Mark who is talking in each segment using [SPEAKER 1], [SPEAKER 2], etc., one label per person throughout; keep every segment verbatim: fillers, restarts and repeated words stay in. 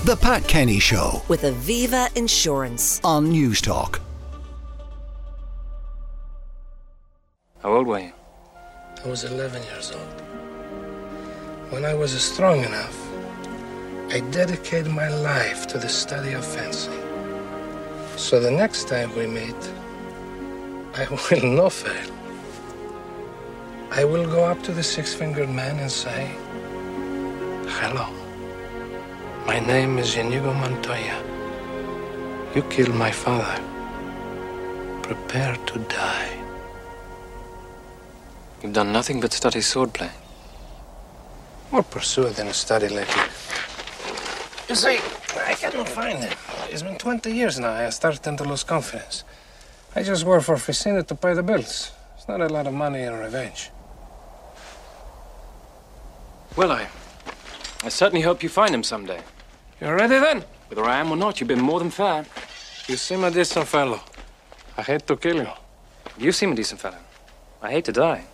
[SPEAKER 1] The Pat Kenny Show
[SPEAKER 2] with Aviva Insurance
[SPEAKER 1] on News Talk.
[SPEAKER 3] How old were you?
[SPEAKER 4] I was eleven years old. When I was strong enough, I dedicated my life to the study of fencing. So the next time we meet, I will not fail. I will go up to the six-fingered man and say, "Hello. My name is Inigo Montoya. You killed my father. Prepare to die."
[SPEAKER 3] You've done nothing but study swordplay.
[SPEAKER 4] More pursued than a study lately. You see, I cannot find it. It's been twenty years now. I started to lose confidence. I just work for Ficino to pay the bills. It's not a lot of money in revenge.
[SPEAKER 3] Well, I... I certainly hope you find him someday.
[SPEAKER 4] You ready then?
[SPEAKER 3] Whether I am or not, you've been more than fair.
[SPEAKER 4] You seem a decent fellow. I hate to kill you.
[SPEAKER 3] You seem a decent fellow. I hate to die.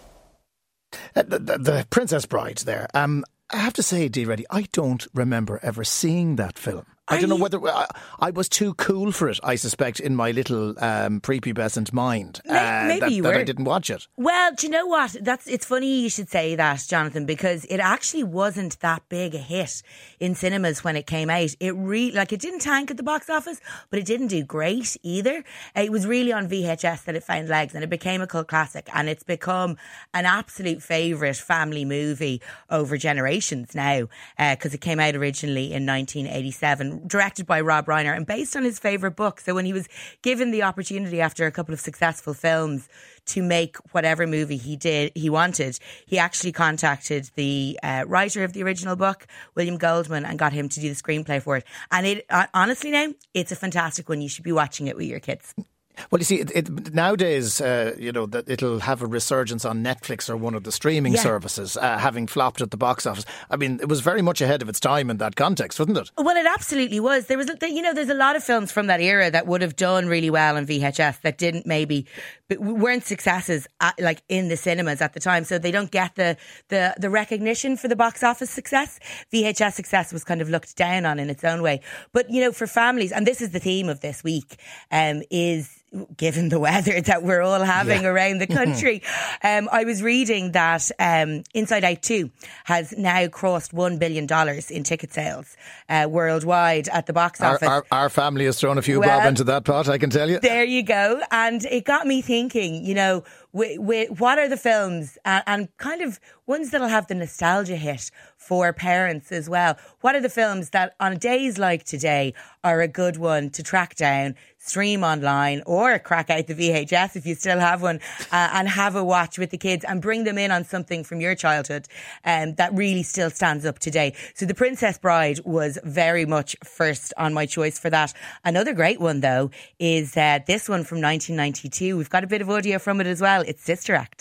[SPEAKER 5] Uh, the, the, the Princess Bride there. Um, I have to say, Dee Reddy, I don't remember ever seeing that film. I don't know whether I, I was too cool for it, I suspect, in my little um, prepubescent mind.
[SPEAKER 6] Maybe,
[SPEAKER 5] uh,
[SPEAKER 6] maybe
[SPEAKER 5] that,
[SPEAKER 6] you
[SPEAKER 5] that
[SPEAKER 6] were.
[SPEAKER 5] I didn't watch it.
[SPEAKER 6] Well, do you know what? That's it's funny you should say that, Jonathan, because it actually wasn't that big a hit in cinemas when it came out. It re- like it didn't tank at the box office, but it didn't do great either. It was really on V H S that it found legs, and it became a cult classic, and it's become an absolute favourite family movie over generations now, because uh, it came out originally in nineteen eighty-seven, directed by Rob Reiner and based on his favourite book. So when he was given the opportunity after a couple of successful films to make whatever movie he did, he wanted, he actually contacted the uh, writer of the original book, William Goldman, and got him to do the screenplay for it. And it uh, honestly now, it's a fantastic one. You should be watching it with your kids.
[SPEAKER 5] Well, you see, it, it, nowadays, uh, you know, that it'll have a resurgence on Netflix or one of the streaming
[SPEAKER 6] Yeah.
[SPEAKER 5] services, uh, having flopped at the box office. I mean, it was very much ahead of its time in that context, wasn't it?
[SPEAKER 6] Well, it absolutely was. There was, you know, there's a lot of films from that era that would have done really well on V H S that didn't maybe, but weren't successes at, like in the cinemas at the time. So they don't get the, the, the recognition for the box office success. V H S success was kind of looked down on in its own way. But, you know, for families, and this is the theme of this week, um, is, given the weather that we're all having yeah. around the country, um, I was reading that um, Inside Out two has now crossed one billion dollars in ticket sales uh, worldwide at the box
[SPEAKER 5] our,
[SPEAKER 6] office.
[SPEAKER 5] Our, our family has thrown a few
[SPEAKER 6] well,
[SPEAKER 5] bob into that pot, I can tell you.
[SPEAKER 6] There you go. And it got me thinking, you know, with, with, what are the films and, and kind of ones that'll have the nostalgia hit for parents as well? What are the films that on days like today are a good one to track down, stream online, or crack out the V H S if you still have one, uh, and have a watch with the kids and bring them in on something from your childhood um, that really still stands up today. So The Princess Bride was very much first on my choice for that. Another great one, though, is uh, this one from nineteen ninety-two. We've got a bit of audio from it as well. It's Sister Act.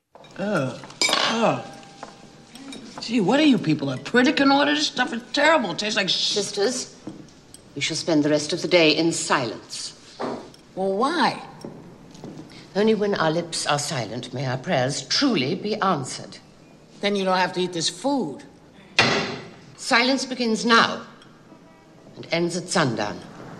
[SPEAKER 7] Oh, oh. Gee, what are you people? A critic and all of this stuff? It's terrible. It tastes like...
[SPEAKER 8] Sisters, we shall spend the rest of the day in silence.
[SPEAKER 7] Well, why?
[SPEAKER 8] Only when our lips are silent may our prayers truly be answered.
[SPEAKER 7] Then you don't have to eat this food.
[SPEAKER 8] Silence begins now and ends at sundown.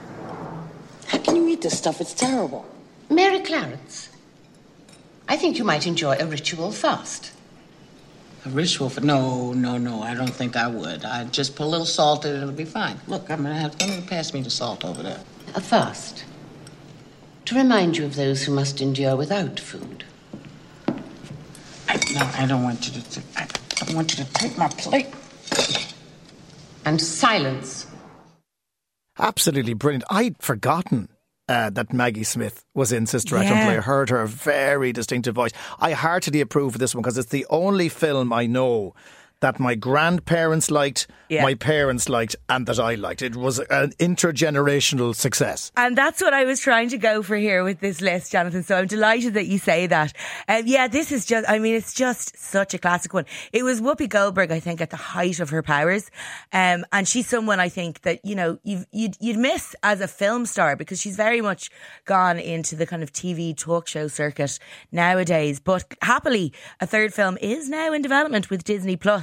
[SPEAKER 7] How can you eat this stuff? It's terrible.
[SPEAKER 8] Mary Clarence, I think you might enjoy a ritual fast.
[SPEAKER 7] A ritual for... No, no, no, I don't think I would. I'd just put a little salt in it, it'll be fine. Look, I'm gonna have... Let me pass me the salt over there.
[SPEAKER 8] A fast. To remind you of those who must endure without food.
[SPEAKER 7] I, no, I don't want you to... T- I don't want you to take my plate.
[SPEAKER 8] And silence.
[SPEAKER 5] Absolutely brilliant. I'd forgotten uh, that Maggie Smith was in Sister Act
[SPEAKER 6] Yeah.
[SPEAKER 5] until I heard her very distinctive voice. I heartily approve of this one because it's the only film I know that my grandparents liked,
[SPEAKER 6] Yeah.
[SPEAKER 5] my parents liked, and that I liked. It was an intergenerational success.
[SPEAKER 6] And that's what I was trying to go for here with this list, Jonathan. So I'm delighted that you say that. Um, yeah, this is just, I mean, it's just such a classic one. It was Whoopi Goldberg, I think, at the height of her powers. Um, and she's someone I think that, you know, you've, you'd, you'd miss as a film star because she's very much gone into the kind of T V talk show circuit nowadays. But happily, a third film is now in development with Disney Plus.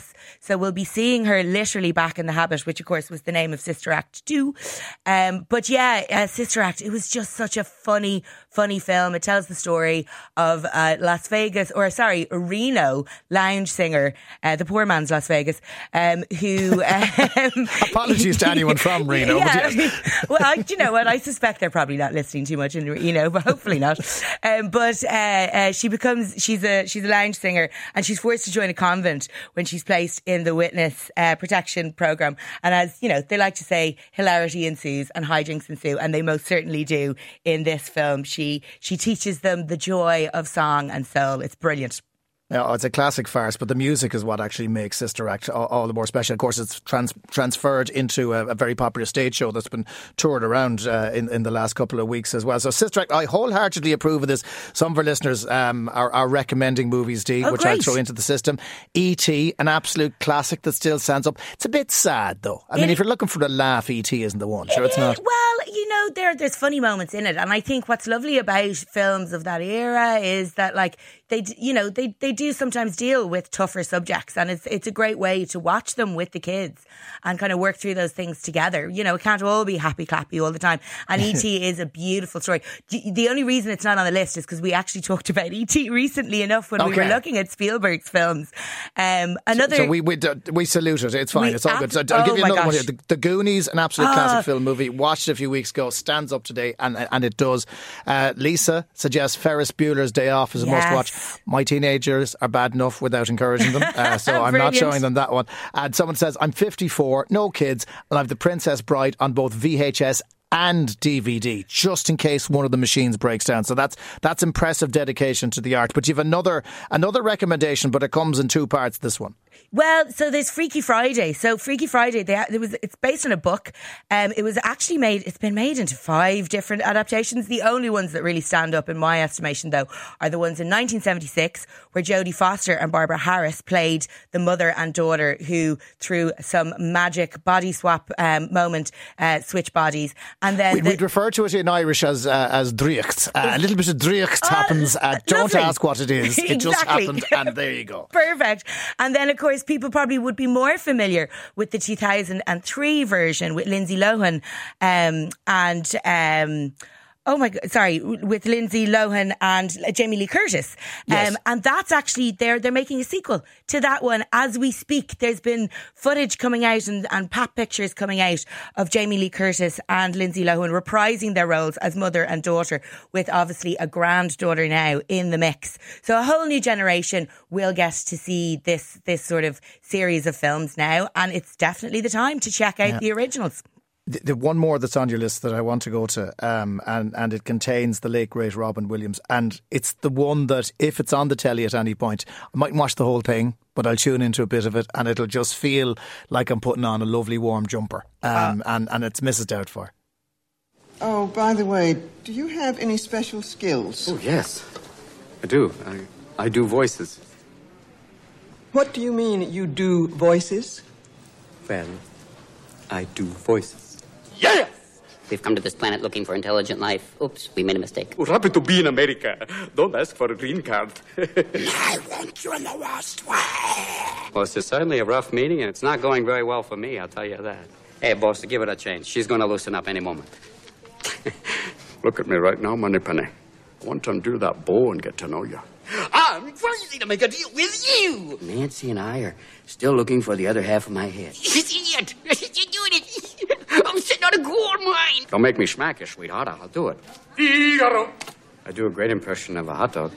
[SPEAKER 6] Ross. So we'll be seeing her literally back in the habit, which of course was the name of Sister Act two. Um, but yeah, uh, Sister Act, it was just such a funny, funny film. It tells the story of uh, Las Vegas, or sorry, Reno lounge singer, uh, the poor man's Las Vegas, um, who... Um,
[SPEAKER 5] Apologies to anyone from Reno.
[SPEAKER 6] Yeah,
[SPEAKER 5] But yes.
[SPEAKER 6] well, I, you know what? I suspect they're probably not listening too much in Reno, but hopefully not. Um, but uh, uh, she becomes, she's a she's a lounge singer, and she's forced to join a convent when she's placed in the witness uh, protection program. And as you know, they like to say, hilarity ensues and hijinks ensue, and they most certainly do in this film. She she teaches them the joy of song and soul. It's brilliant.
[SPEAKER 5] Yeah, it's a classic farce, but the music is what actually makes Sister Act all, all the more special. Of course, it's trans- transferred into a, a very popular stage show that's been toured around uh, in, in the last couple of weeks as well. So Sister Act, I wholeheartedly approve of this. Some of our listeners um, are, are recommending movies, Dee,
[SPEAKER 6] oh,
[SPEAKER 5] which
[SPEAKER 6] great.
[SPEAKER 5] I'll throw into the system. E T, an absolute classic that still stands up. It's a bit sad, though. I mean,
[SPEAKER 6] it,
[SPEAKER 5] if you're looking for the laugh, E T isn't the one. Sure,
[SPEAKER 6] it
[SPEAKER 5] it's not.
[SPEAKER 6] Is, well, you know, there there's funny moments in it. And I think what's lovely about films of that era is that, like, they, you know, they, they do sometimes deal with tougher subjects, and it's it's a great way to watch them with the kids and kind of work through those things together. You know, it can't all be happy clappy all the time. And E T is a beautiful story. The only reason it's not on the list is because we actually talked about E T recently enough when okay. we were looking at Spielberg's films. Um, another,
[SPEAKER 5] so, so we we, we salute it. It's fine.
[SPEAKER 6] We
[SPEAKER 5] it's all
[SPEAKER 6] ab-
[SPEAKER 5] good. So I'll
[SPEAKER 6] oh
[SPEAKER 5] give you another
[SPEAKER 6] gosh.
[SPEAKER 5] one here. The, the Goonies, an absolute
[SPEAKER 6] uh,
[SPEAKER 5] classic film movie. Watched it a few weeks ago. Stands up today, and and it does. Uh, Lisa suggests Ferris Bueller's Day Off is a
[SPEAKER 6] yes.
[SPEAKER 5] must watch. My teenagers are bad enough without encouraging them. Uh, so I'm not showing them that one. And someone says, I'm fifty-four, no kids, and I have The Princess Bride on both V H S and D V D, just in case one of the machines breaks down. So that's that's impressive dedication to the art. But you've another another recommendation, but it comes in two parts, this one.
[SPEAKER 6] Well, so there's Freaky Friday. So Freaky Friday, they, there was it's based on a book. Um, it was actually made, it's been made into five different adaptations. The only ones that really stand up in my estimation, though, are the ones in nineteen seventy-six, where Jodie Foster and Barbara Harris played the mother and daughter who, through some magic body swap um, moment, uh, switch bodies. And then
[SPEAKER 5] We'd,
[SPEAKER 6] the,
[SPEAKER 5] we'd refer to it in Irish as uh, as dríocht. Uh, a little bit of dríocht
[SPEAKER 6] oh,
[SPEAKER 5] happens. Uh, don't
[SPEAKER 6] lovely.
[SPEAKER 5] ask what it is. It
[SPEAKER 6] exactly.
[SPEAKER 5] just happened, and there you go.
[SPEAKER 6] Perfect. And then, of course, people probably would be more familiar with the two thousand three version with Lindsay Lohan um, and... Um, Oh my God, sorry, with Lindsay Lohan and Jamie Lee Curtis.
[SPEAKER 5] Yes.
[SPEAKER 6] Um, and that's actually, they're, they're making a sequel to that one as we speak. There's been footage coming out and, and pap pictures coming out of Jamie Lee Curtis and Lindsay Lohan reprising their roles as mother and daughter, with obviously a granddaughter now in the mix. So a whole new generation will get to see this, this sort of series of films now. And it's definitely the time to check out
[SPEAKER 5] yeah.
[SPEAKER 6] the originals.
[SPEAKER 5] The, the one more that's on your list that I want to go to, um, and, and it contains the late, great Robin Williams. And it's the one that, if it's on the telly at any point, I mightn't watch the whole thing, but I'll tune into a bit of it, and it'll just feel like I'm putting on a lovely warm jumper. Um, uh, and, and it's Missus Doubtfire.
[SPEAKER 9] Oh, by the way, do you have any special skills?
[SPEAKER 10] Oh, yes, I do. I, I do voices.
[SPEAKER 9] What do you mean, you do voices?
[SPEAKER 10] Well, I do voices.
[SPEAKER 11] Yes! We've come to this planet looking for intelligent life. Oops, we made a mistake.
[SPEAKER 10] We're happy to be in America. Don't ask for a green card.
[SPEAKER 1] I want you in the worst way.
[SPEAKER 10] Well, it's certainly a rough meeting, and it's not going very well for me, I'll tell you that. Hey, boss, give it a chance. She's going to loosen up any moment.
[SPEAKER 12] Look at me right now, Moneypenny. I want to undo that bow and get to know you.
[SPEAKER 11] I'm crazy to make a deal with you! Nancy and I are still looking for the other half of my head. Idiot! You're doing it! I'm sitting on a gold mine!
[SPEAKER 10] Don't make me smack you, sweetheart. I'll do it.
[SPEAKER 12] Figaro!
[SPEAKER 10] I do a great impression of a hot dog.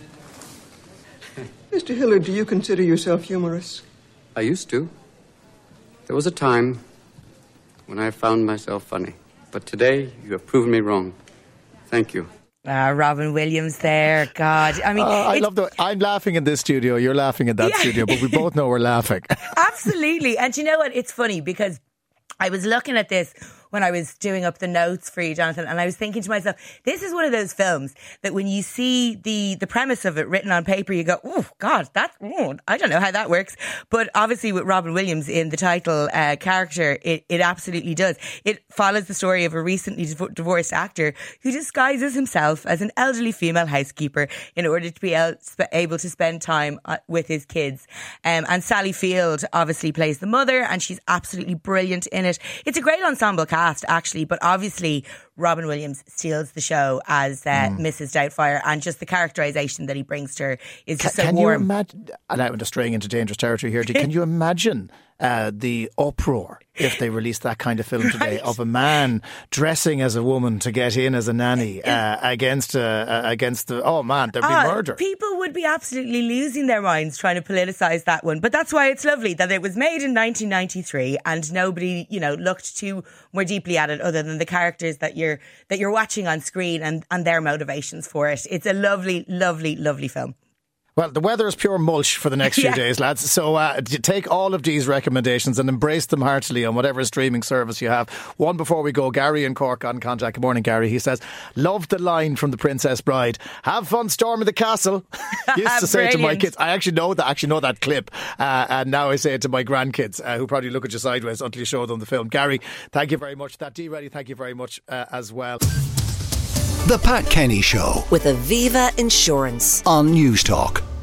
[SPEAKER 9] Mister Hillard, do you consider yourself humorous?
[SPEAKER 10] I used to. There was a time when I found myself funny. But today, you have proven me wrong. Thank you.
[SPEAKER 6] Ah, Robin Williams there. God. I mean,
[SPEAKER 5] uh, I love the. I'm laughing in this studio, you're laughing in that yeah. studio, but we both know we're laughing.
[SPEAKER 6] Absolutely. And you know what? It's funny because I was looking at this when I was doing up the notes for you, Jonathan, and I was thinking to myself, this is one of those films that when you see the, the premise of it written on paper, you go, oh, God, that, oh, I don't know how that works. But obviously with Robin Williams in the title uh, character, it, it absolutely does. It follows the story of a recently div- divorced actor who disguises himself as an elderly female housekeeper in order to be able to spend time with his kids. Um, and Sally Field obviously plays the mother, and she's absolutely brilliant in it. It's a great ensemble cast, actually, but obviously Robin Williams steals the show as uh, mm. Missus Doubtfire, and just the characterisation that he brings to her is just
[SPEAKER 5] can,
[SPEAKER 6] so
[SPEAKER 5] can
[SPEAKER 6] warm.
[SPEAKER 5] You imagine, and I'm just straying into dangerous territory here, can you imagine uh, the uproar if they released that kind of film today, right, of a man dressing as a woman to get in as a nanny uh, against uh, against the, oh man, there'd be uh, murder.
[SPEAKER 6] People would be absolutely losing their minds trying to politicise that one. But that's why it's lovely that it was made in nineteen ninety-three and nobody, you know, looked too more deeply at it other than the characters that you're that you're watching on screen and, and their motivations for it. It's a lovely, lovely, lovely film.
[SPEAKER 5] Well, the weather is pure mulch for the next few
[SPEAKER 6] yeah.
[SPEAKER 5] days, lads. So uh, take all of these recommendations and embrace them heartily on whatever streaming service you have. One before we go, Gary in Cork on contact. Good morning, Gary. He says, loved the line from The Princess Bride. Have fun storming the castle. Used to say it to my kids. I actually know that, actually know that clip. Uh, and now I say it to my grandkids, uh, who probably look at you sideways until you show them the film. Gary, thank you very much. That D Ready, thank you very much uh, as well.
[SPEAKER 13] The Pat Kenny Show
[SPEAKER 2] with Aviva Insurance
[SPEAKER 13] on News Talk.